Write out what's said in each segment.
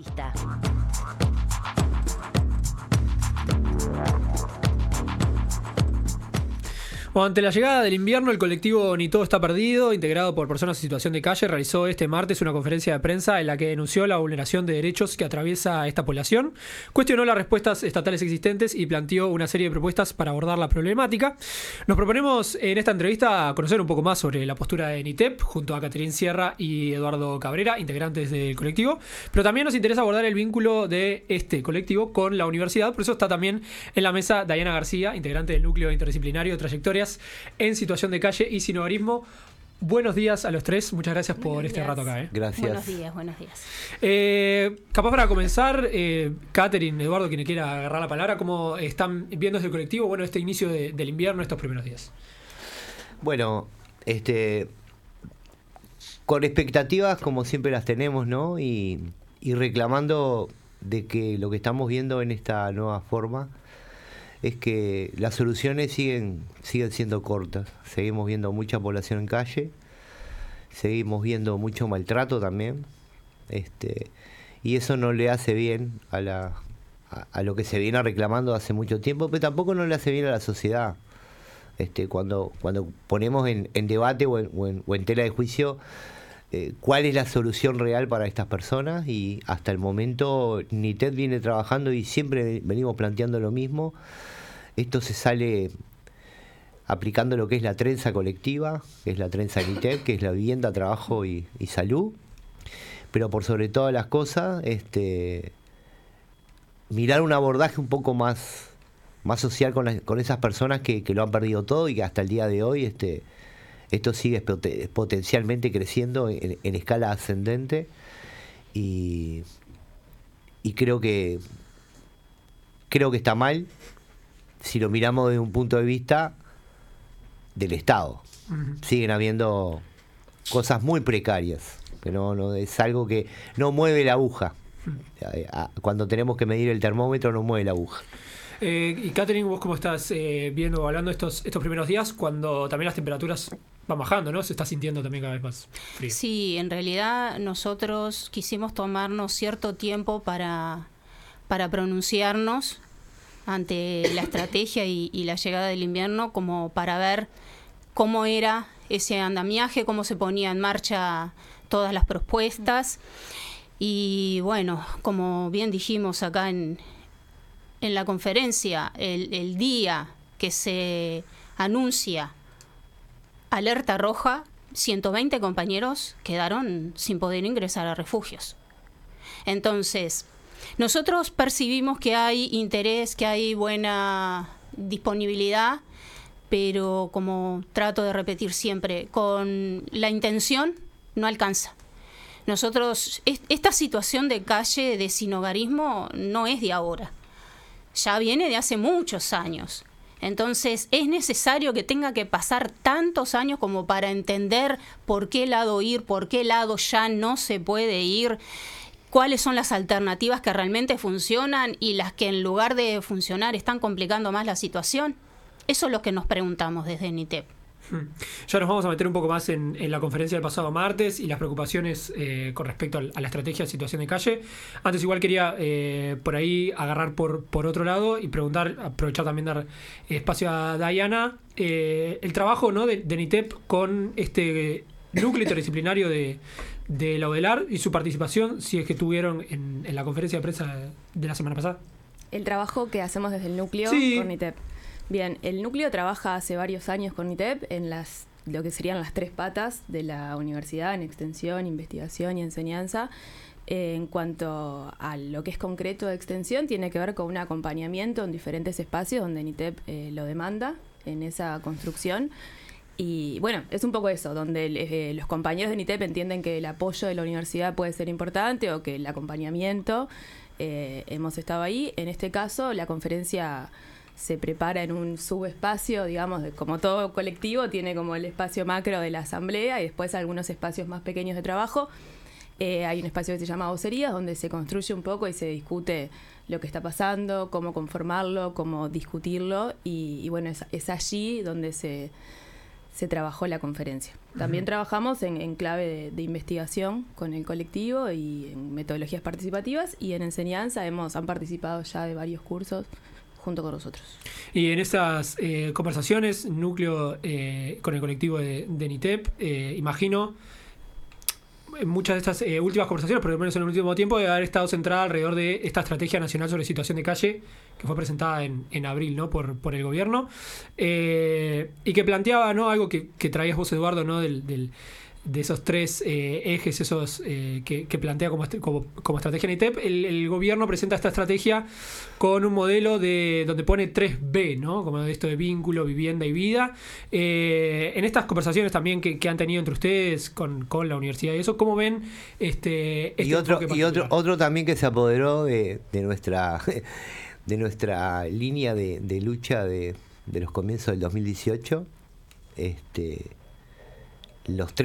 Entrevista. Bueno, ante la llegada del invierno, el colectivo Ni Todo Está Perdido, integrado por personas en situación de calle, realizó este martes una conferencia de prensa en la que denunció la vulneración de derechos que atraviesa esta población, cuestionó las respuestas estatales existentes y planteó una serie de propuestas para abordar la problemática. Nos proponemos en esta entrevista conocer un poco más sobre la postura de NITEP, junto a Catherine Sierra y Eduardo Cabrera, integrantes del colectivo, pero también nos interesa abordar el vínculo de este colectivo con la universidad. Por eso está también en la mesa Dayana García, integrante del núcleo interdisciplinario de trayectorias en situación de calle y sin hogarismo. Buenos días a los tres, muchas gracias por este rato acá. Gracias. Buenos días. Capaz para comenzar, Catherine, Eduardo, quien quiera agarrar la palabra, ¿cómo están viendo desde el colectivo este inicio del invierno, estos primeros días? Bueno, con expectativas como siempre las tenemos, ¿no? Y reclamando de que lo que estamos viendo en esta nueva forma es que las soluciones siguen siendo cortas. Seguimos viendo mucha población en calle, seguimos viendo mucho maltrato también, y eso no le hace bien a lo que se viene reclamando hace mucho tiempo, pero tampoco no le hace bien a la sociedad. Cuando ponemos en debate o en tela de juicio cuál es la solución real para estas personas, y hasta el momento NITEP viene trabajando y siempre venimos planteando lo mismo. Esto se sale aplicando lo que es la trenza colectiva, que es la trenza NITEP, que es la vivienda, trabajo y salud, pero por sobre todas las cosas mirar un abordaje un poco más social con esas personas que lo han perdido todo y que hasta el día de hoy esto sigue potencialmente creciendo en escala ascendente, y creo que está mal si lo miramos desde un punto de vista del Estado. Uh-huh. Siguen habiendo cosas muy precarias, que no es algo que no mueve la aguja. Uh-huh. Cuando tenemos que medir el termómetro no mueve la aguja. Y Catherine, vos cómo estás hablando estos primeros días, cuando también las temperaturas van bajando, ¿no? Se está sintiendo también cada vez más frío. Sí, en realidad nosotros quisimos tomarnos cierto tiempo para pronunciarnos ante la estrategia y la llegada del invierno, como para ver cómo era ese andamiaje, cómo se ponía en marcha todas las propuestas. Y bueno, como bien dijimos acá en la conferencia, el día que se anuncia alerta roja, 120 compañeros quedaron sin poder ingresar a refugios. Entonces, nosotros percibimos que hay interés, que hay buena disponibilidad, pero como trato de repetir siempre, con la intención no alcanza. Nosotros, esta situación de calle, de sinhogarismo, no es de ahora. Ya viene de hace muchos años. Entonces es necesario que tenga que pasar tantos años como para entender por qué lado ir, por qué lado ya no se puede ir, cuáles son las alternativas que realmente funcionan y las que en lugar de funcionar están complicando más la situación. Eso es lo que nos preguntamos desde NITEP. Ya nos vamos a meter un poco más en la conferencia del pasado martes y las preocupaciones con respecto a la estrategia de situación de calle. Antes igual quería por ahí agarrar por otro lado y aprovechar también dar espacio a Dayana. El trabajo, ¿no?, de NITEP con este núcleo interdisciplinario de la UDELAR y su participación, si es que tuvieron en la conferencia de prensa de la semana pasada. El trabajo que hacemos desde el núcleo con NITEP. Bien, el núcleo trabaja hace varios años con NITEP en lo que serían las tres patas de la universidad, en extensión, investigación y enseñanza. En cuanto a lo que es concreto de extensión, tiene que ver con un acompañamiento en diferentes espacios donde NITEP lo demanda en esa construcción. Y bueno, es un poco eso, donde los compañeros de NITEP entienden que el apoyo de la universidad puede ser importante o que el acompañamiento, hemos estado ahí. En este caso, la conferencia se prepara en un subespacio, digamos, como todo colectivo, tiene como el espacio macro de la asamblea y después algunos espacios más pequeños de trabajo. Hay un espacio que se llama vocerías, donde se construye un poco y se discute lo que está pasando, cómo conformarlo, cómo discutirlo, y bueno, es allí donde se se trabajó la conferencia. También trabajamos en clave de investigación con el colectivo y en metodologías participativas, y en enseñanza han participado ya de varios cursos junto con nosotros. Y en esas conversaciones, núcleo con el colectivo de NITEP, imagino, en muchas de estas últimas conversaciones, por lo menos en el último tiempo, debe haber estado centrada alrededor de esta estrategia nacional sobre situación de calle, que fue presentada en abril, ¿no? por el gobierno, y que planteaba, ¿no? Algo que traías vos, Eduardo, ¿no? De esos tres ejes, esos que plantea como estrategia NITEP. El gobierno presenta esta estrategia con un modelo donde pone 3B, ¿no? Como esto de vínculo, vivienda y vida. En estas conversaciones también que han tenido entre ustedes con la universidad y eso, ¿cómo ven este y otro también que se apoderó de nuestra línea de lucha de los comienzos del 2018, los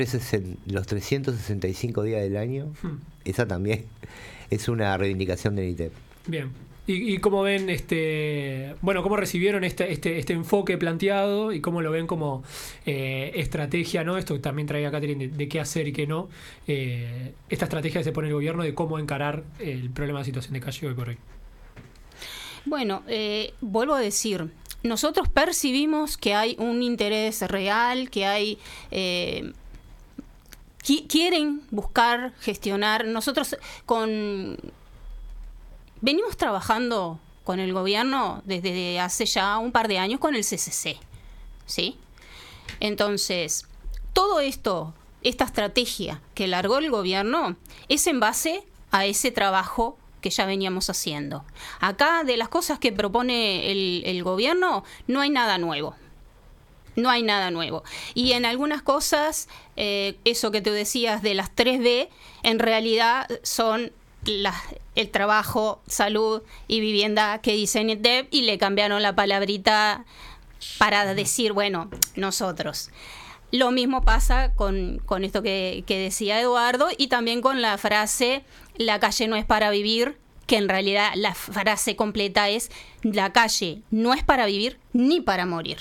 365 días del año, esa también es una reivindicación de NITEP. Bien. ¿Y cómo ven cómo recibieron este enfoque planteado y cómo lo ven como estrategia, ¿no? Esto que también traía Catherine de qué hacer y qué no, esta estrategia que se pone el gobierno de cómo encarar el problema de situación de calle hoy por hoy. Bueno, vuelvo a decir, nosotros percibimos que hay un interés real, que hay quieren buscar gestionar. Nosotros venimos trabajando con el gobierno desde hace ya un par de años con el CCC, ¿sí? Entonces, todo esta estrategia que largó el gobierno es en base a ese trabajo que ya veníamos haciendo. Acá, de las cosas que propone el gobierno, no hay nada nuevo. No hay nada nuevo. Y en algunas cosas, eso que tú decías de las 3B, en realidad son el trabajo, salud y vivienda que dice NITEP, y le cambiaron la palabrita para decir, bueno, nosotros. Lo mismo pasa con esto que decía Eduardo, y también con la frase la calle no es para vivir, que en realidad la frase completa es la calle no es para vivir ni para morir.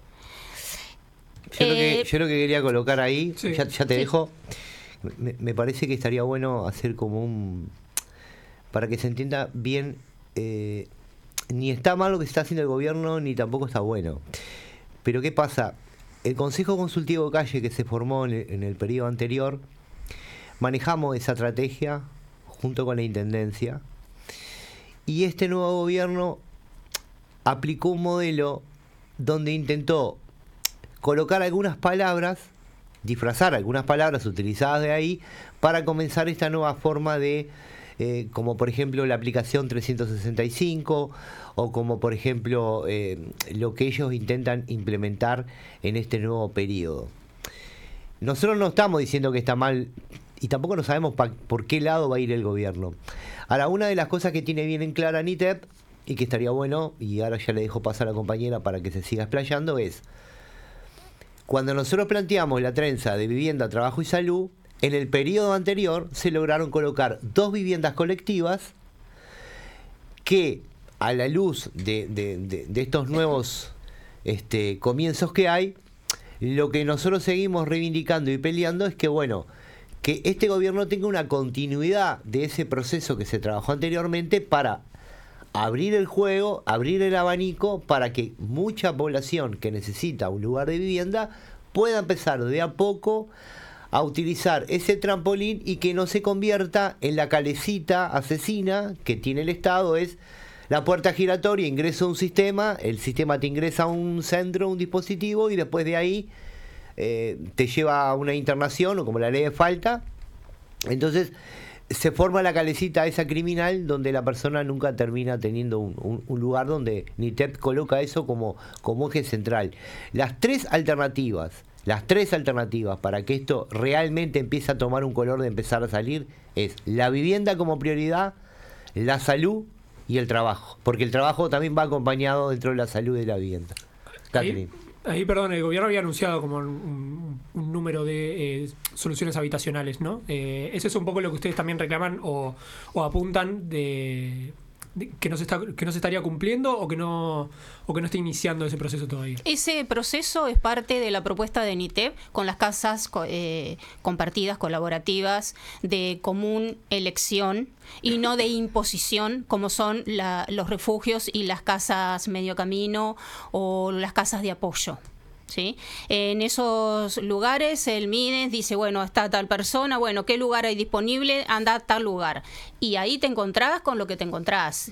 Yo lo que quería colocar ahí, sí, ya te dejo, me parece que estaría bueno hacer como para que se entienda bien, ni está mal lo que está haciendo el gobierno, ni tampoco está bueno. Pero ¿qué pasa? El Consejo Consultivo de Calle que se formó en el periodo anterior, manejamos esa estrategia junto con la Intendencia, y este nuevo gobierno aplicó un modelo donde intentó colocar algunas palabras, disfrazar algunas palabras utilizadas de ahí para comenzar esta nueva forma de, como por ejemplo la aplicación 365, o como por ejemplo lo que ellos intentan implementar en este nuevo periodo. Nosotros no estamos diciendo que está mal, y tampoco no sabemos por qué lado va a ir el gobierno. Ahora, una de las cosas que tiene bien en clara NITEP, y que estaría bueno, y ahora ya le dejo pasar a la compañera para que se siga explayando, es cuando nosotros planteamos la trenza de vivienda, trabajo y salud, en el periodo anterior se lograron colocar 2 viviendas colectivas que, a la luz de estos nuevos comienzos que hay, lo que nosotros seguimos reivindicando y peleando es que, bueno, que este gobierno tenga una continuidad de ese proceso que se trabajó anteriormente para abrir el juego, abrir el abanico, para que mucha población que necesita un lugar de vivienda pueda empezar de a poco a utilizar ese trampolín y que no se convierta en la calecita asesina que tiene el Estado, es la puerta giratoria, ingreso a un sistema, el sistema te ingresa a un centro, un dispositivo, y después de ahí te lleva a una internación, o como la ley de falta. Entonces se forma la calecita esa criminal donde la persona nunca termina teniendo un lugar donde NITEP coloca eso como eje central. Las tres alternativas para que esto realmente empiece a tomar un color de empezar a salir es la vivienda como prioridad, la salud y el trabajo, porque el trabajo también va acompañado dentro de la salud y de la vivienda. Catherine. Ahí, perdón, el gobierno había anunciado como un número de soluciones habitacionales, ¿no? Eso es un poco lo que ustedes también reclaman o apuntan de que no se estaría cumpliendo o que no está iniciando ese proceso todavía? Ese proceso es parte de la propuesta de NITEP con las casas compartidas, colaborativas, de común elección y no de imposición, como son los refugios y las casas medio camino o las casas de apoyo. ¿Sí? En esos lugares el MIDES dice, bueno, está tal persona, bueno, ¿qué lugar hay disponible? Anda a tal lugar. Y ahí te encontrás con lo que te encontrás,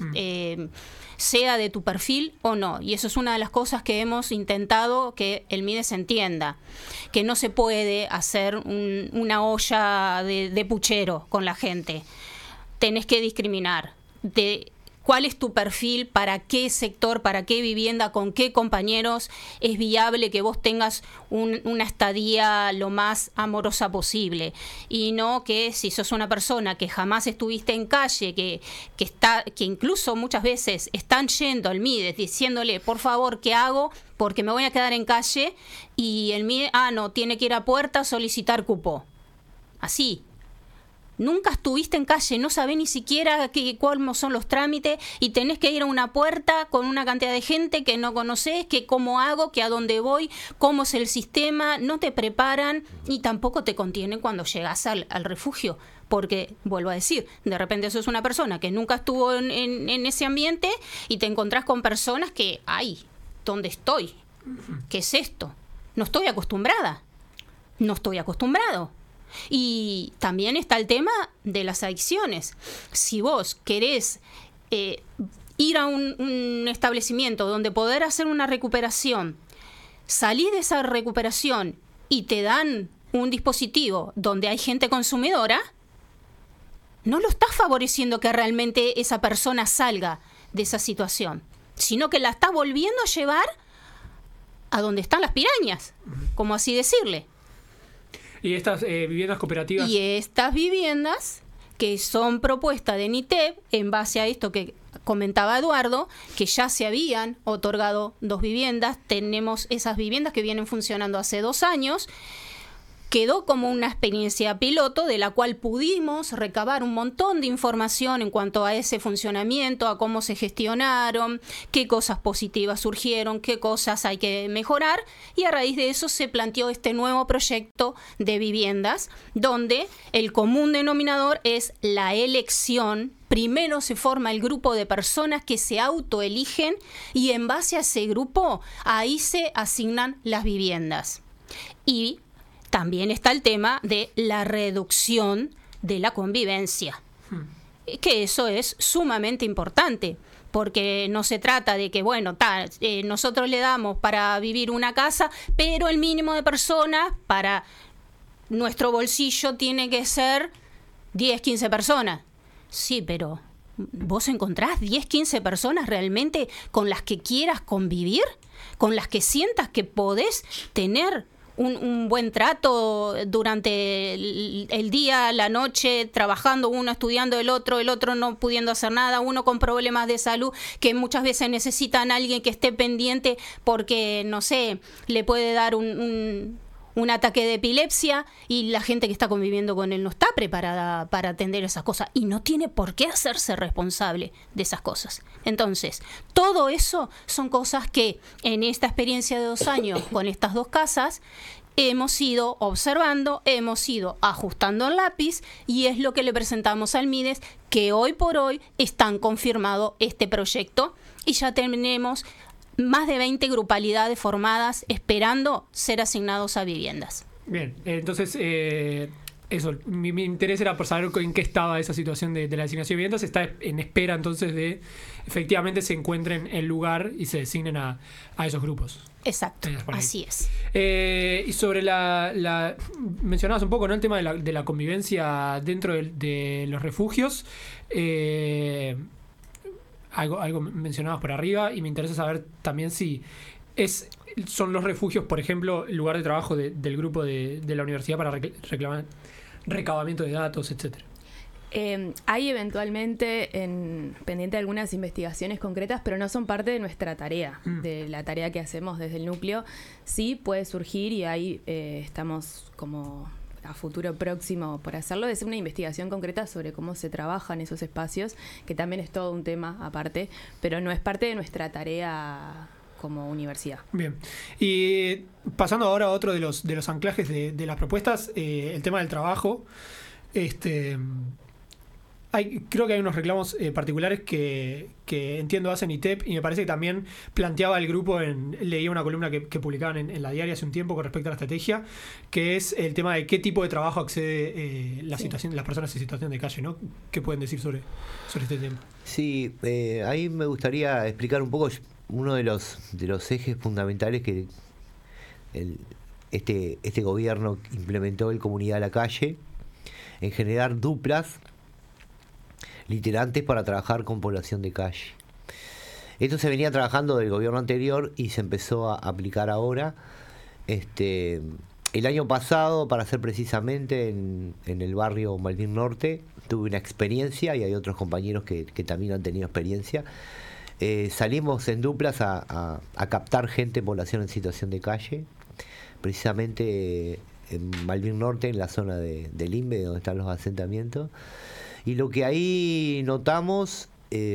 sea de tu perfil o no. Y eso es una de las cosas que hemos intentado que el MIDES entienda, que no se puede hacer una olla de puchero con la gente. Tenés que discriminar cuál es tu perfil, para qué sector, para qué vivienda, con qué compañeros es viable que vos tengas una estadía lo más amorosa posible. Y no que si sos una persona que jamás estuviste en calle, que incluso muchas veces están yendo al MIDES diciéndole, por favor, ¿qué hago? Porque me voy a quedar en calle, y el MIDES, no, tiene que ir a puerta a solicitar cupo. Así. Nunca estuviste en calle, no sabés ni siquiera cuáles son los trámites y tenés que ir a una puerta con una cantidad de gente que no conocés, que cómo hago, que a dónde voy, cómo es el sistema, no te preparan y tampoco te contienen cuando llegás al refugio. Porque, vuelvo a decir, de repente sos una persona que nunca estuvo en ese ambiente y te encontrás con personas que, ¿dónde estoy? ¿Qué es esto? No estoy acostumbrada, no estoy acostumbrado. Y también está el tema de las adicciones. Si vos querés ir a un establecimiento donde poder hacer una recuperación, salís de esa recuperación y te dan un dispositivo donde hay gente consumidora, no lo estás favoreciendo que realmente esa persona salga de esa situación, sino que la estás volviendo a llevar a donde están las pirañas, como así decirle. ¿Y estas viviendas cooperativas? Y estas viviendas que son propuestas de NITEP en base a esto que comentaba Eduardo, que ya se habían otorgado 2 viviendas, tenemos esas viviendas que vienen funcionando hace 2 años, quedó como una experiencia piloto de la cual pudimos recabar un montón de información en cuanto a ese funcionamiento, a cómo se gestionaron, qué cosas positivas surgieron, qué cosas hay que mejorar, y a raíz de eso se planteó este nuevo proyecto de viviendas donde el común denominador es la elección. Primero se forma el grupo de personas que se autoeligen y en base a ese grupo ahí se asignan las viviendas. Y también está el tema de la reducción de la convivencia, que eso es sumamente importante, porque no se trata de que, nosotros le damos para vivir una casa, pero el mínimo de personas para nuestro bolsillo tiene que ser 10, 15 personas. Sí, pero ¿vos encontrás 10, 15 personas realmente con las que quieras convivir? ¿Con las que sientas que podés tener un buen trato durante el día, la noche, trabajando, uno estudiando, el otro no pudiendo hacer nada, uno con problemas de salud que muchas veces necesitan a alguien que esté pendiente porque, no sé, le puede dar un ataque de epilepsia y la gente que está conviviendo con él no está preparada para atender esas cosas y no tiene por qué hacerse responsable de esas cosas. Entonces, todo eso son cosas que en esta experiencia de 2 años con estas 2 casas hemos ido observando, hemos ido ajustando el lápiz y es lo que le presentamos al MIDES, que hoy por hoy están confirmado este proyecto y ya tenemos más de 20 grupalidades formadas esperando ser asignados a viviendas. Bien, entonces eso, mi interés era por saber en qué estaba esa situación de la designación de viviendas. Está en espera entonces de efectivamente se encuentren el lugar y se designen a esos grupos. Exacto, así es. Y sobre mencionabas un poco, ¿no?, el tema de la convivencia dentro de los refugios. Algo mencionabas por arriba y me interesa saber también si son los refugios, por ejemplo, el lugar de trabajo del grupo de la universidad para recabamiento de datos, etcétera. Hay eventualmente pendiente algunas investigaciones concretas, pero no son parte de nuestra tarea, de la tarea que hacemos desde el núcleo. Sí puede surgir y ahí estamos como a futuro próximo por hacerlo, es una investigación concreta sobre cómo se trabajan esos espacios, que también es todo un tema aparte, pero no es parte de nuestra tarea como universidad. Bien. Y pasando ahora a otro de los anclajes de las propuestas, el tema del trabajo. Creo que hay unos reclamos particulares que entiendo hacen ITEP, y me parece que también planteaba el grupo, leía una columna que publicaban en la diaria hace un tiempo con respecto a la estrategia, que es el tema de qué tipo de trabajo accede las personas en situación de calle, ¿no? ¿Qué pueden decir sobre este tema? Sí, ahí me gustaría explicar un poco uno de los ejes fundamentales que este gobierno implementó en Comunidad a la Calle, en generar duplas literantes para trabajar con población de calle. Esto se venía trabajando del gobierno anterior y se empezó a aplicar ahora. El año pasado, para ser precisamente, en el barrio Malvin Norte, tuve una experiencia, y hay otros compañeros que también han tenido experiencia. Salimos en duplas a captar gente, población en situación de calle, precisamente en Malvin Norte, en la zona del INVE, donde están los asentamientos. Y lo que ahí notamos,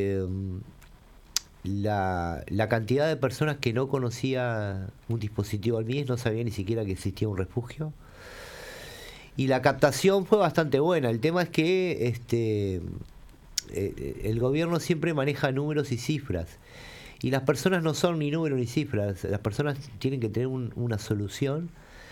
la cantidad de personas que no conocía un dispositivo al MIES, no sabía ni siquiera que existía un refugio. Y la captación fue bastante buena. El tema es que el gobierno siempre maneja números y cifras. Y las personas no son ni números ni cifras. Las personas tienen que tener una solución.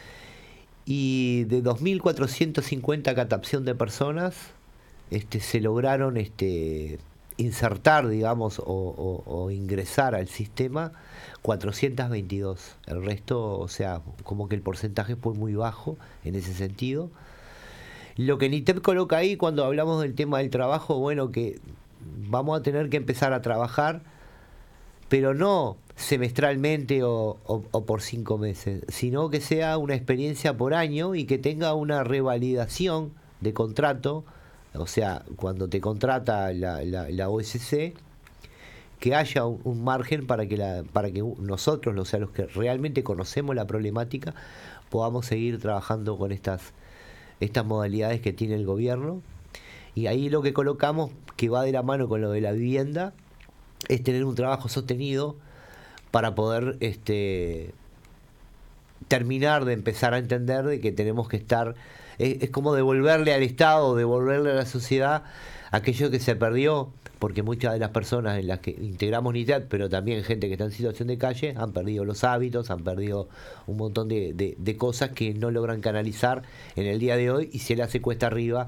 Y de 2.450 captación de personas, se lograron insertar, digamos, o ingresar al sistema 422. El resto, o sea, como que el porcentaje fue muy bajo en ese sentido. Lo que NITEP coloca ahí cuando hablamos del tema del trabajo, bueno, que vamos a tener que empezar a trabajar, pero no semestralmente o por 5 meses, sino que sea una experiencia por año y que tenga una revalidación de contrato. O sea, cuando te contrata la OSC, que haya un margen para que nosotros, o sea, los que realmente conocemos la problemática, podamos seguir trabajando con estas modalidades que tiene el gobierno. Y ahí lo que colocamos, que va de la mano con lo de la vivienda, es tener un trabajo sostenido para poder terminar de empezar a entender de que tenemos que estar... Es como devolverle al Estado, devolverle a la sociedad aquello que se perdió, porque muchas de las personas en las que integramos NITEP, pero también gente que está en situación de calle, han perdido los hábitos, han perdido un montón de cosas que no logran canalizar en el día de hoy, y se le hace cuesta arriba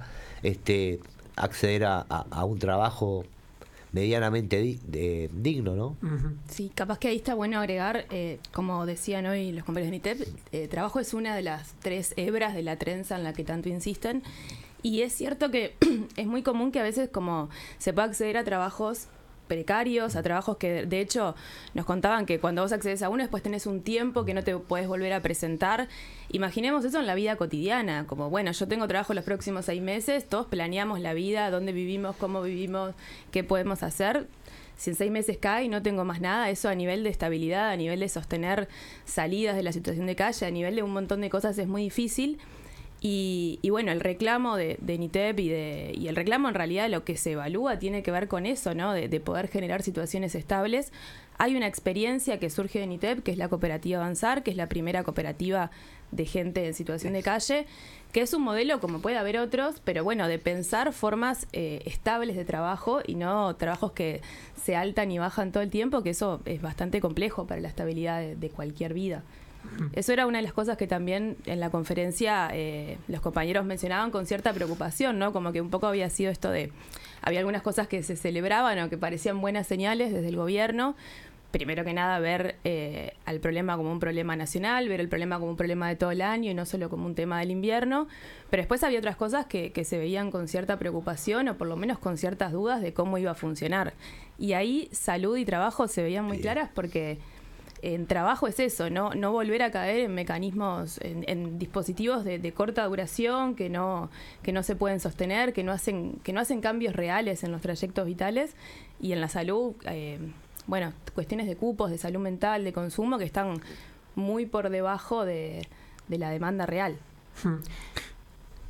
acceder a un trabajo medianamente digno, ¿no? Uh-huh. Sí, capaz que ahí está bueno agregar, como decían hoy los compañeros de NITEP, trabajo es una de las 3 hebras de la trenza en la que tanto insisten, y es cierto que es muy común que a veces como se pueda acceder a trabajos precarios, a trabajos que de hecho nos contaban que cuando vos accedes a uno después tenés un tiempo que no te podés volver a presentar. Imaginemos eso en la vida cotidiana, como bueno, yo tengo trabajo los próximos 6 meses, todos planeamos la vida, dónde vivimos, cómo vivimos, qué podemos hacer. Si en 6 meses cae y no tengo más nada, eso a nivel de estabilidad, a nivel de sostener salidas de la situación de calle, a nivel de un montón de cosas es muy difícil. Y bueno, el reclamo de NITEP y el reclamo en realidad lo que se evalúa tiene que ver con eso, ¿no? De poder generar situaciones estables. Hay una experiencia que surge de NITEP, que es la cooperativa Avanzar, que es la primera cooperativa de gente en situación de calle, que es un modelo, como puede haber otros, pero bueno, de pensar formas estables de trabajo y no trabajos que se altan y bajan todo el tiempo, que eso es bastante complejo para la estabilidad de cualquier vida. Eso era una de las cosas que también en la conferencia los compañeros mencionaban con cierta preocupación, ¿no? Como que un poco había sido esto de... Había algunas cosas que se celebraban o que parecían buenas señales desde el gobierno. Primero que nada, ver al problema como un problema nacional, ver el problema como un problema de todo el año y no solo como un tema del invierno. Pero después había otras cosas que se veían con cierta preocupación o por lo menos con ciertas dudas de cómo iba a funcionar. Y ahí salud y trabajo se veían muy claras porque... En trabajo es eso, no volver a caer en mecanismos, en dispositivos de corta duración que no se pueden sostener, que no hacen cambios reales en los trayectos vitales, y en la salud, bueno, cuestiones de cupos, de salud mental, de consumo, que están muy por debajo de la demanda real.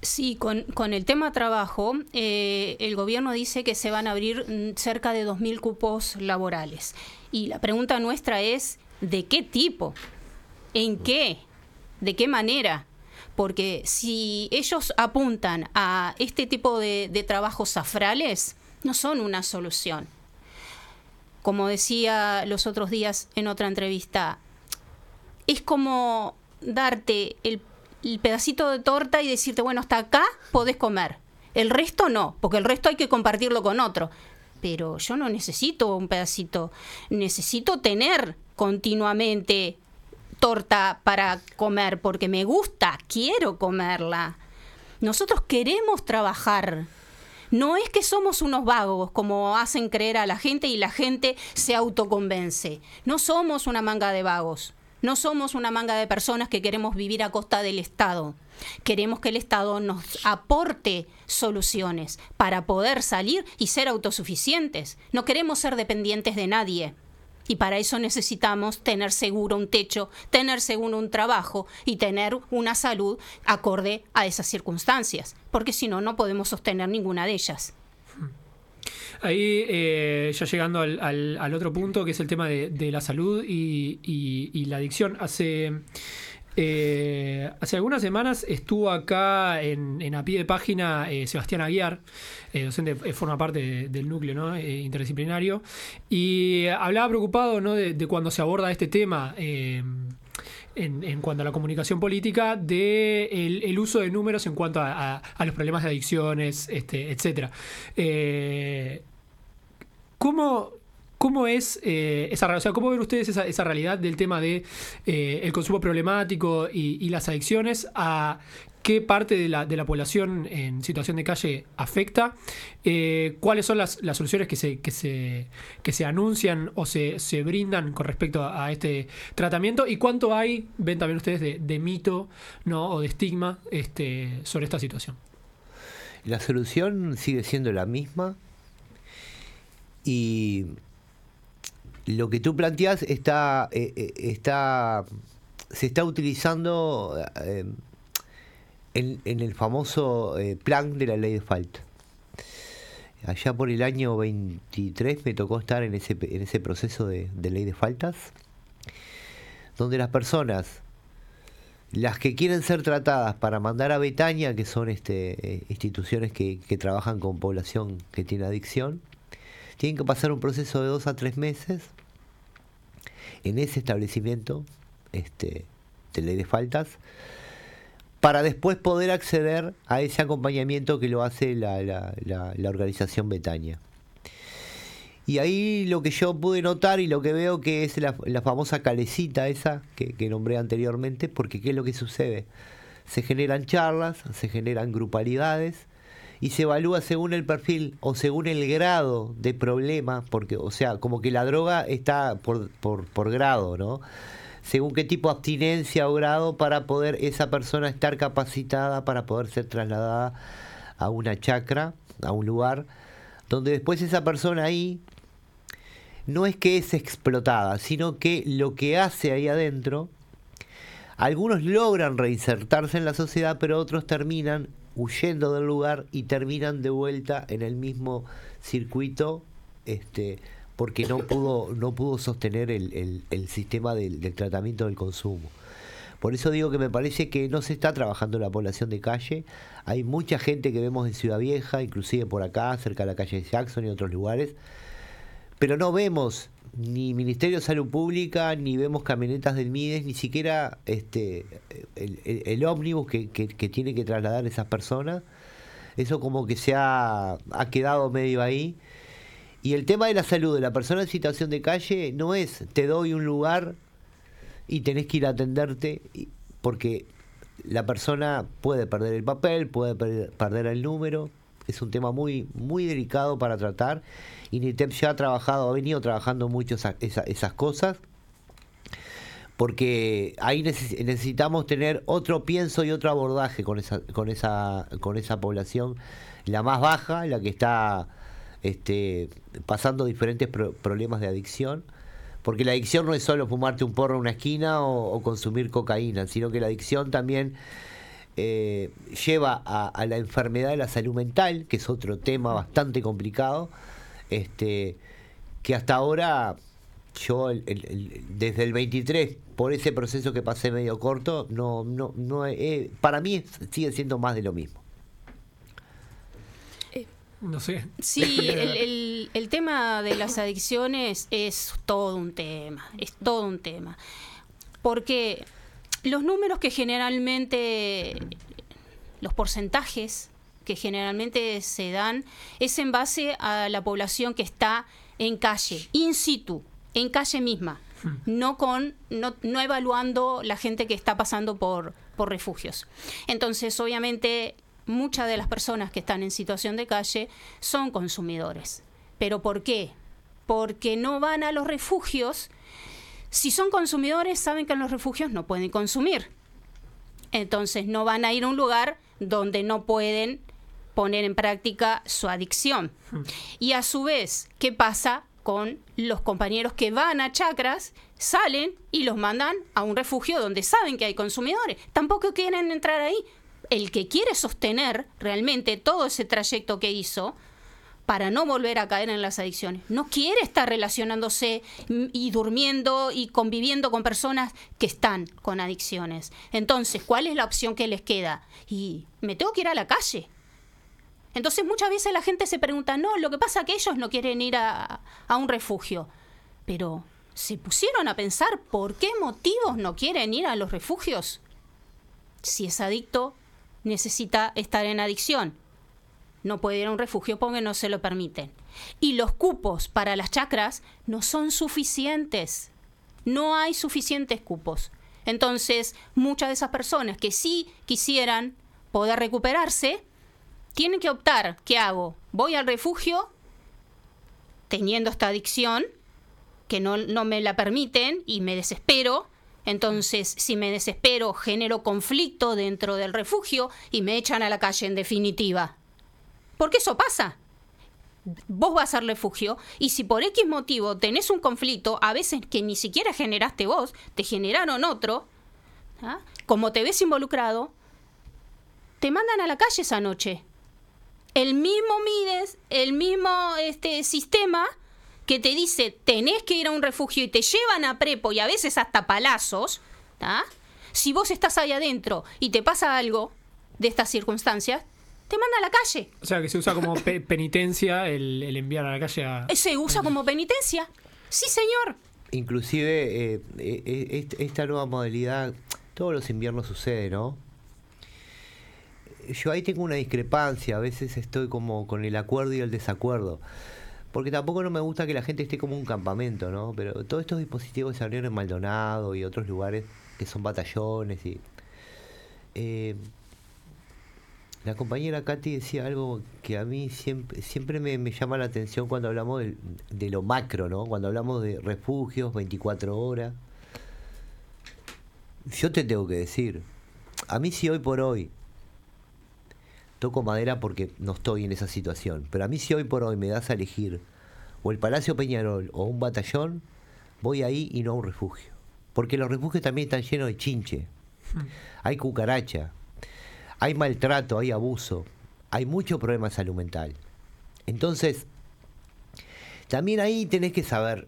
Sí, con el tema trabajo, el gobierno dice que se van a abrir cerca de 2.000 cupos laborales. Y la pregunta nuestra es, ¿de qué tipo? ¿En qué? ¿De qué manera? Porque si ellos apuntan a este tipo de trabajos zafrales, no son una solución. Como decía los otros días en otra entrevista, es como darte el pedacito de torta y decirte, bueno, hasta acá podés comer. El resto no, porque el resto hay que compartirlo con otro. Pero yo no necesito un pedacito, necesito tener continuamente torta para comer, porque me gusta, quiero comerla. Nosotros queremos trabajar. No es que somos unos vagos, como hacen creer a la gente y la gente se autoconvence. No somos una manga de vagos. No somos una manga de personas que queremos vivir a costa del Estado. Queremos que el Estado nos aporte soluciones para poder salir y ser autosuficientes. No queremos ser dependientes de nadie. Y para eso necesitamos tener seguro un techo, tener seguro un trabajo y tener una salud acorde a esas circunstancias. Porque si no, no podemos sostener ninguna de ellas. Ahí, ya llegando al otro punto, que es el tema de la salud y la adicción. Hace algunas semanas estuvo acá en a pie de página Sebastián Aguiar, docente, forma parte del núcleo, ¿no? Interdisciplinario, y hablaba preocupado, ¿no? de cuando se aborda este tema en cuanto a la comunicación política, de el uso de números en cuanto a los problemas de adicciones, etcétera. ¿Cómo es esa realidad? O sea, ¿cómo ven ustedes esa realidad del tema de el consumo problemático y las adicciones? ¿A qué parte de la población en situación de calle afecta? ¿Cuáles son las soluciones que se anuncian o se brindan con respecto a este tratamiento? ¿Y cuánto hay, ven también ustedes, de mito, ¿no? o de estigma sobre esta situación? La solución sigue siendo la misma. Y lo que tú planteas se está utilizando en el famoso plan de la ley de falta. Allá por el año 23 me tocó estar en ese proceso de ley de faltas, donde las personas, las que quieren ser tratadas para mandar a Betania, que son instituciones que trabajan con población que tiene adicción, tienen que pasar un proceso de 2 a 3 meses en ese establecimiento de ley de faltas, para después poder acceder a ese acompañamiento que lo hace la organización Betania. Y ahí lo que yo pude notar y lo que veo que es la famosa calecita esa que nombré anteriormente, porque ¿qué es lo que sucede? Se generan charlas, se generan grupalidades, y se evalúa según el perfil o según el grado de problema, porque, o sea, como que la droga está por grado, ¿no? Según qué tipo de abstinencia o grado, para poder esa persona estar capacitada para poder ser trasladada a una chacra, a un lugar, donde después esa persona ahí no es que es explotada, sino que lo que hace ahí adentro, algunos logran reinsertarse en la sociedad, pero otros terminan huyendo del lugar y terminan de vuelta en el mismo circuito, porque no pudo sostener el sistema del tratamiento del consumo. Por eso digo que me parece que no se está trabajando la población de calle. Hay mucha gente que vemos en Ciudad Vieja, inclusive por acá, cerca de la calle de Jackson y otros lugares, pero no vemos ni Ministerio de Salud Pública, ni vemos camionetas del MIDES, ni siquiera el ómnibus que tiene que trasladar a esas personas. Eso como que ha quedado medio ahí. Y el tema de la salud de la persona en situación de calle no es te doy un lugar y tenés que ir a atenderte, porque la persona puede perder el papel, puede perder el número. Es un tema muy, muy delicado para tratar, y NITEP ya ha venido trabajando mucho esas cosas, porque ahí necesitamos tener otro pienso y otro abordaje con esa población, la más baja, la que está pasando diferentes problemas de adicción, porque la adicción no es solo fumarte un porro en una esquina o consumir cocaína, sino que la adicción también lleva a la enfermedad de la salud mental, que es otro tema bastante complicado, que hasta ahora yo desde el 23, por ese proceso que pasé medio corto, para mí sigue siendo más de lo mismo. No sé. Sí, el tema de las adicciones es todo un tema, porque los números que generalmente, los porcentajes que generalmente se dan, es en base a la población que está en calle, in situ, en calle misma, no evaluando la gente que está pasando por refugios. Entonces, obviamente, muchas de las personas que están en situación de calle son consumidores. ¿Pero por qué? Porque no van a los refugios. Si son consumidores, saben que en los refugios no pueden consumir. Entonces no van a ir a un lugar donde no pueden poner en práctica su adicción. Y a su vez, ¿qué pasa con los compañeros que van a chacras, salen y los mandan a un refugio donde saben que hay consumidores? Tampoco quieren entrar ahí. El que quiere sostener realmente todo ese trayecto que hizo para no volver a caer en las adicciones, no quiere estar relacionándose y durmiendo y conviviendo con personas que están con adicciones. Entonces, ¿cuál es la opción que les queda? Y me tengo que ir a la calle. Entonces, muchas veces la gente se pregunta, no, lo que pasa es que ellos no quieren ir a un refugio. Pero, ¿se pusieron a pensar por qué motivos no quieren ir a los refugios? Si es adicto, necesita estar en adicción. No puede ir a un refugio porque no se lo permiten. Y los cupos para las chacras no son suficientes. No hay suficientes cupos. Entonces, muchas de esas personas que sí quisieran poder recuperarse, tienen que optar. ¿Qué hago? ¿Voy al refugio teniendo esta adicción que no me la permiten y me desespero? Entonces, si me desespero, genero conflicto dentro del refugio y me echan a la calle en definitiva. Porque eso pasa. Vos vas al refugio y si por X motivo tenés un conflicto, a veces que ni siquiera generaste vos, te generaron otro, ¿ah? Como te ves involucrado, te mandan a la calle esa noche. El mismo Mides, el mismo sistema que te dice tenés que ir a un refugio y te llevan a prepo y a veces hasta palazos, ¿tá? Si vos estás ahí adentro y te pasa algo de estas circunstancias, te manda a la calle. O sea, que se usa como penitencia el enviar a la calle a... Se usa como penitencia. Sí, señor. Inclusive, esta nueva modalidad, todos los inviernos sucede, ¿no? Yo ahí tengo una discrepancia, a veces estoy como con el acuerdo y el desacuerdo. Porque tampoco no me gusta que la gente esté como un campamento, ¿no? Pero todos estos dispositivos se abrieron en Maldonado y otros lugares que son batallones. Y la compañera Katy decía algo que a mí siempre me llama la atención cuando hablamos de lo macro, ¿no? Cuando hablamos de refugios, 24 horas. Yo te tengo que decir, a mí si hoy por hoy, toco madera porque no estoy en esa situación, pero a mí si hoy por hoy me das a elegir o el Palacio Peñarol o un batallón, voy ahí y no a un refugio. Porque los refugios también están llenos de chinche. Hay cucaracha, hay maltrato, hay abuso, hay mucho problema de salud mental. Entonces, también ahí tenés que saber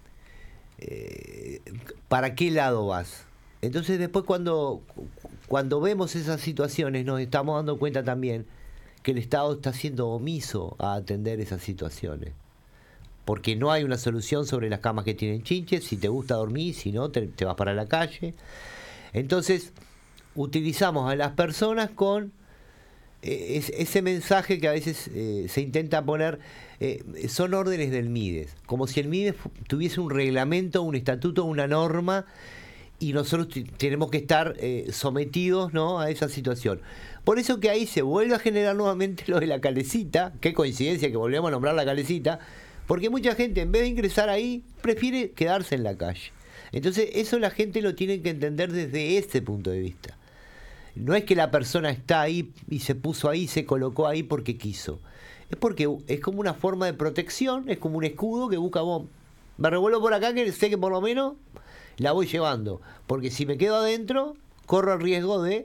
para qué lado vas. Entonces después cuando vemos esas situaciones nos estamos dando cuenta también que el Estado está siendo omiso a atender esas situaciones. Porque no hay una solución sobre las camas que tienen chinches, si te gusta dormir, si no te vas para la calle. Entonces utilizamos a las personas con ese mensaje que a veces se intenta poner, son órdenes del Mides, como si el Mides tuviese un reglamento, un estatuto, una norma, y nosotros tenemos que estar sometidos, ¿no?, a esa situación. Por eso que ahí se vuelve a generar nuevamente lo de la calecita. Qué coincidencia que volvemos a nombrar la calecita, porque mucha gente en vez de ingresar ahí prefiere quedarse en la calle. Entonces eso la gente lo tiene que entender desde ese punto de vista. No es que la persona está ahí y se puso ahí, se colocó ahí porque quiso. Es porque es como una forma de protección, es como un escudo que busca, vos, me revuelvo por acá que sé que por lo menos la voy llevando, porque si me quedo adentro corro el riesgo de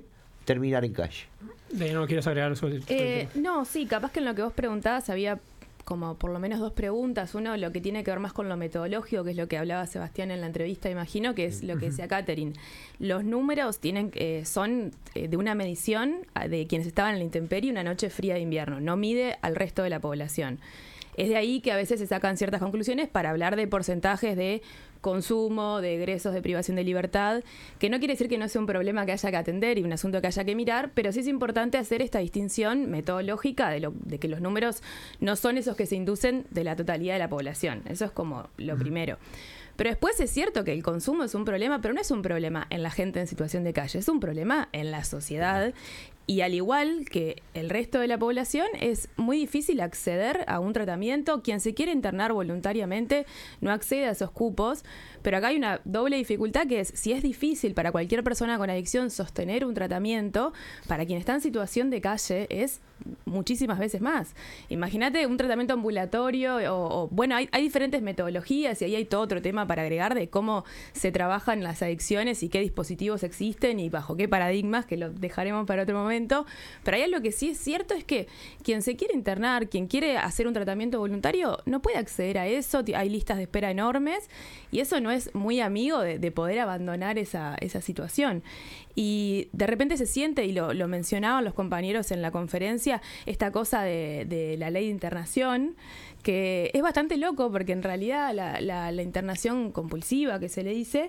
terminar en calle. ¿No quieres agregar eso? No, sí, capaz que en lo que vos preguntabas había como por lo menos dos preguntas. Uno, lo que tiene que ver más con lo metodológico, que es lo que hablaba Sebastián en la entrevista, imagino, que es lo que decía Catherine. Los números son de una medición de quienes estaban en la intemperie una noche fría de invierno. No mide al resto de la población. Es de ahí que a veces se sacan ciertas conclusiones para hablar de porcentajes de consumo, de egresos, de privación de libertad, que no quiere decir que no sea un problema que haya que atender y un asunto que haya que mirar, pero sí es importante hacer esta distinción metodológica de que los números no son esos que se inducen de la totalidad de la población. Eso es como lo primero. Pero después es cierto que el consumo es un problema, pero no es un problema en la gente en situación de calle, es un problema en la sociedad. Y al igual que el resto de la población, es muy difícil acceder a un tratamiento. Quien se quiere internar voluntariamente no accede a esos cupos, pero acá hay una doble dificultad, que es, si es difícil para cualquier persona con adicción sostener un tratamiento, para quien está en situación de calle es muchísimas veces más. Imagínate un tratamiento ambulatorio bueno, hay diferentes metodologías y ahí hay todo otro tema para agregar de cómo se trabajan las adicciones y qué dispositivos existen y bajo qué paradigmas, que lo dejaremos para otro momento. Pero hay algo que sí es cierto, es que quien se quiere internar, quien quiere hacer un tratamiento voluntario, no puede acceder a eso. Hay listas de espera enormes y eso no es muy amigo de poder abandonar esa situación. Y de repente se siente, y lo mencionaban los compañeros en la conferencia, esta cosa de la ley de internación, que es bastante loco porque en realidad la internación compulsiva, que se le dice,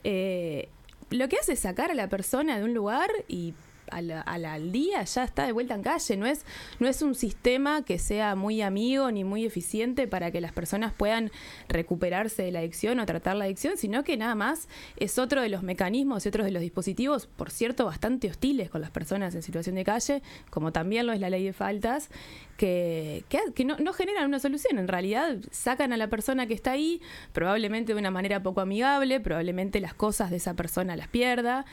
lo que hace es sacar a la persona de un lugar y al día ya está de vuelta en calle. No es un sistema que sea muy amigo ni muy eficiente para que las personas puedan recuperarse de la adicción o tratar la adicción, sino que nada más es otro de los mecanismos y otros de los dispositivos, por cierto, bastante hostiles con las personas en situación de calle, como también lo es la ley de faltas, que no generan una solución. En realidad sacan a la persona que está ahí, probablemente de una manera poco amigable, probablemente las cosas de esa persona las pierda,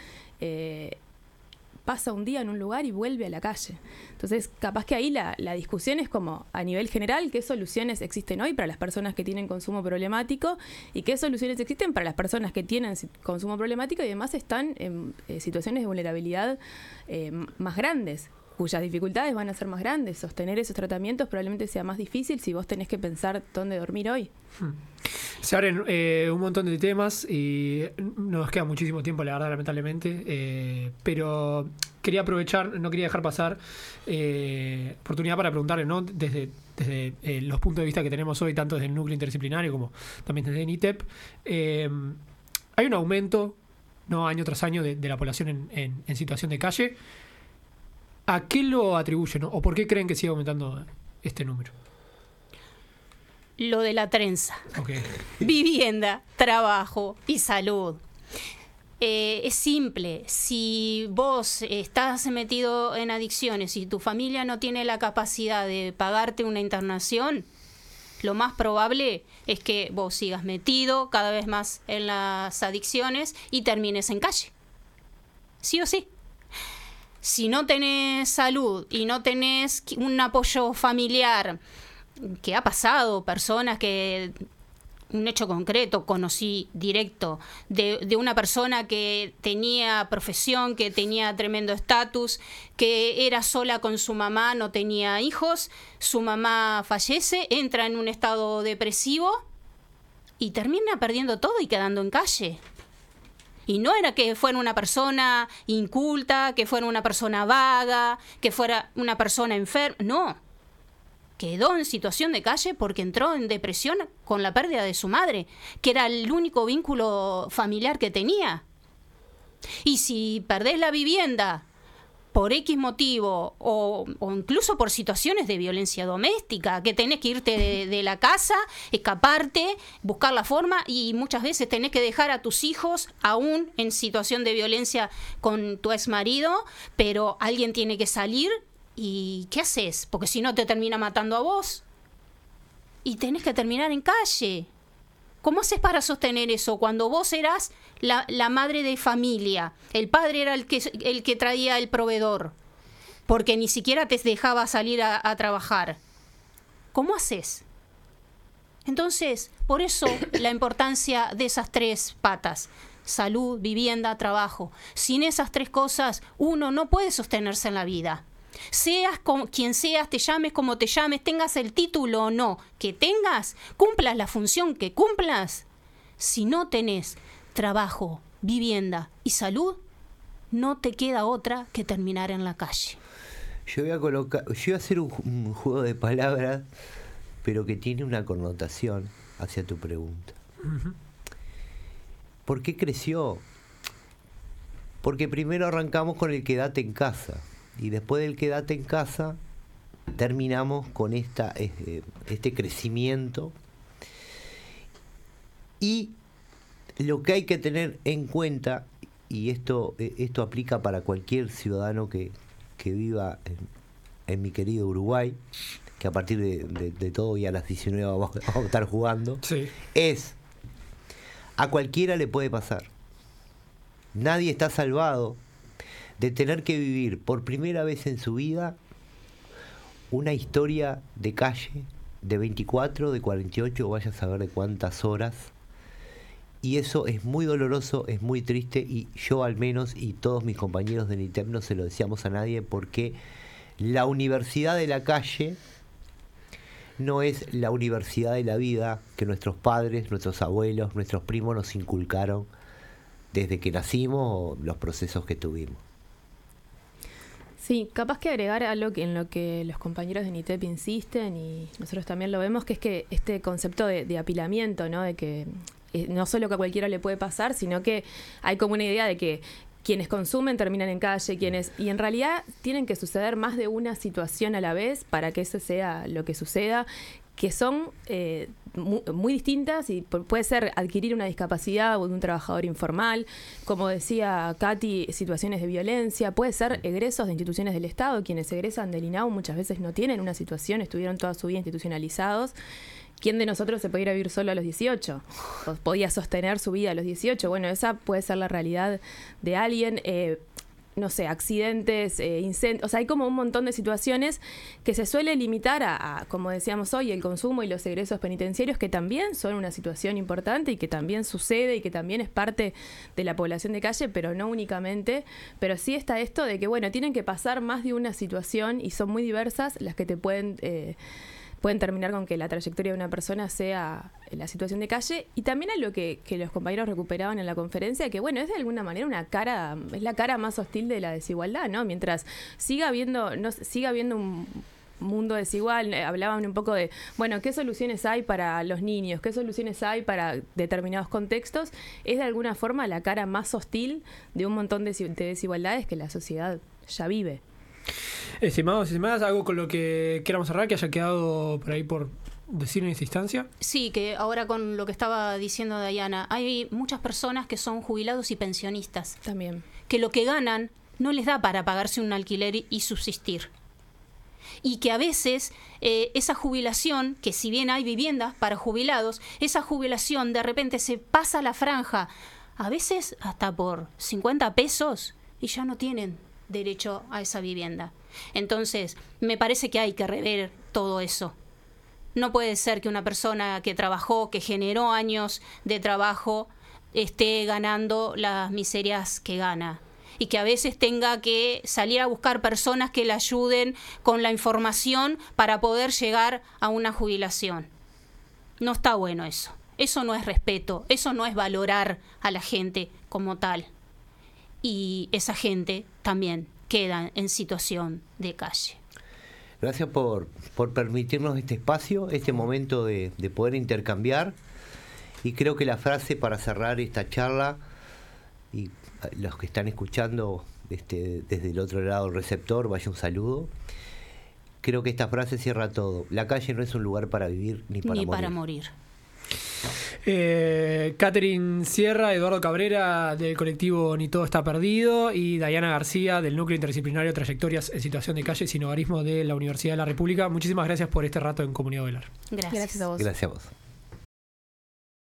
pasa un día en un lugar y vuelve a la calle. Entonces, capaz que ahí la discusión es como a nivel general, qué soluciones existen hoy para las personas que tienen consumo problemático y qué soluciones existen para las personas que tienen consumo problemático y además están en situaciones de vulnerabilidad más grandes, cuyas dificultades van a ser más grandes. Sostener esos tratamientos probablemente sea más difícil si vos tenés que pensar dónde dormir hoy. Se abren un montón de temas y no nos queda muchísimo tiempo, la verdad, lamentablemente, pero quería aprovechar, no quería dejar pasar oportunidad para preguntarle, ¿no? Desde los puntos de vista que tenemos hoy, tanto desde el núcleo interdisciplinario como también desde NITEP, hay un aumento, ¿no?, año tras año de la población en situación de calle. ¿A qué lo atribuyen, ¿no? ¿O por qué creen que sigue aumentando este número? Lo de la trenza. Okay. Vivienda, trabajo y salud. Es simple. Si vos estás metido en adicciones y tu familia no tiene la capacidad de pagarte una internación, lo más probable es que vos sigas metido cada vez más en las adicciones y termines en calle. Sí o sí. Si no tenés salud y no tenés un apoyo familiar, que ha pasado, personas que, un hecho concreto, conocí directo, de una persona que tenía profesión, que tenía tremendo estatus, que era sola con su mamá, no tenía hijos, su mamá fallece, entra en un estado depresivo y termina perdiendo todo y quedando en calle. Y no era que fuera una persona inculta, que fuera una persona vaga, que fuera una persona enferma. No. Quedó en situación de calle porque entró en depresión con la pérdida de su madre, que era el único vínculo familiar que tenía. Y si perdés la vivienda por X motivo o incluso por situaciones de violencia doméstica, que tenés que irte de la casa, escaparte, buscar la forma, y muchas veces tenés que dejar a tus hijos aún en situación de violencia con tu exmarido, pero alguien tiene que salir, ¿y qué haces? Porque si no te termina matando a vos y tenés que terminar en calle. ¿Cómo haces para sostener eso cuando vos eras la madre de familia? El padre era el que traía el proveedor, porque ni siquiera te dejaba salir a trabajar. ¿Cómo haces? Entonces, por eso la importancia de esas 3 patas: salud, vivienda, trabajo. Sin esas 3 cosas, uno no puede sostenerse en la vida. Seas quien seas, te llames como te llames, tengas el título o no que tengas, cumplas la función que cumplas. Si no tenés trabajo, vivienda y salud, no te queda otra que terminar en la calle. Yo voy a hacer un juego de palabras, pero que tiene una connotación hacia tu pregunta. Uh-huh. ¿Por qué creció? Porque primero arrancamos con el quédate en casa, y después del quédate en casa terminamos con este crecimiento. Y lo que hay que tener en cuenta, y esto aplica para cualquier ciudadano que viva en mi querido Uruguay, que a partir de todo y a las 19 vamos a estar jugando, sí, es: a cualquiera le puede pasar. Nadie está salvado de tener que vivir por primera vez en su vida una historia de calle de 24, de 48, o vaya a saber de cuántas horas. Y eso es muy doloroso, es muy triste, y yo al menos, y todos mis compañeros de NITEP, no se lo decíamos a nadie, porque la universidad de la calle no es la universidad de la vida que nuestros padres, nuestros abuelos, nuestros primos nos inculcaron desde que nacimos, o los procesos que tuvimos. Sí, capaz que agregar algo en lo que los compañeros de NITEP insisten, y nosotros también lo vemos, que es que este concepto de apilamiento, ¿no? De que no solo que a cualquiera le puede pasar, sino que hay como una idea de que quienes consumen terminan en calle, y en realidad tienen que suceder más de una situación a la vez para que eso sea lo que suceda, que son muy distintas, y puede ser adquirir una discapacidad o de un trabajador informal, como decía Katy, situaciones de violencia, puede ser egresos de instituciones del Estado. Quienes egresan del INAU muchas veces no tienen una situación, estuvieron toda su vida institucionalizados. ¿Quién de nosotros se podía ir a vivir solo a los 18? ¿O podía sostener su vida a los 18? Bueno, esa puede ser la realidad de alguien. No sé, accidentes, incendios. O sea, hay como un montón de situaciones que se suele limitar a, como decíamos hoy, el consumo y los egresos penitenciarios, que también son una situación importante y que también sucede y que también es parte de la población de calle, pero no únicamente. Pero sí está esto de que, bueno, tienen que pasar más de una situación, y son muy diversas las que te pueden terminar con que la trayectoria de una persona sea la situación de calle. Y también a lo que los compañeros recuperaban en la conferencia, que bueno, es de alguna manera es la cara más hostil de la desigualdad, ¿no? Mientras siga habiendo un mundo desigual, hablaban un poco de, bueno, ¿qué soluciones hay para los niños? ¿Qué soluciones hay para determinados contextos? Es de alguna forma la cara más hostil de un montón de desigualdades que la sociedad ya vive. Estimados y estimadas, ¿algo con lo que queramos cerrar que haya quedado por ahí por decir en esta instancia? Sí, que ahora con lo que estaba diciendo Dayana, hay muchas personas que son jubilados y pensionistas. También. Que lo que ganan no les da para pagarse un alquiler y subsistir. Y que a veces esa jubilación, que si bien hay viviendas para jubilados, esa jubilación de repente se pasa la franja, a veces hasta por 50 pesos, y ya no tienen derecho a esa vivienda. Entonces, me parece que hay que rever todo eso. No puede ser que una persona que trabajó, que generó años de trabajo, esté ganando las miserias que gana, y que a veces tenga que salir a buscar personas que le ayuden con la información para poder llegar a una jubilación. No está bueno eso. Eso no es respeto, eso no es valorar a la gente como tal. Y esa gente también queda en situación de calle. Gracias por permitirnos este espacio, este momento de poder intercambiar. Y creo que la frase para cerrar esta charla, y los que están escuchando desde el otro lado del receptor, vaya un saludo. Creo que esta frase cierra todo. La calle no es un lugar para vivir ni para morir. Catherine Sierra, Eduardo Cabrera del colectivo Ni Todo Está Perdido, y Dayana García del Núcleo Interdisciplinario Trayectorias en Situación de Calle y Sin Hogarismo de la Universidad de la República. Muchísimas gracias por este rato en Comunidad Velar. Gracias a vos. Gracias a vos.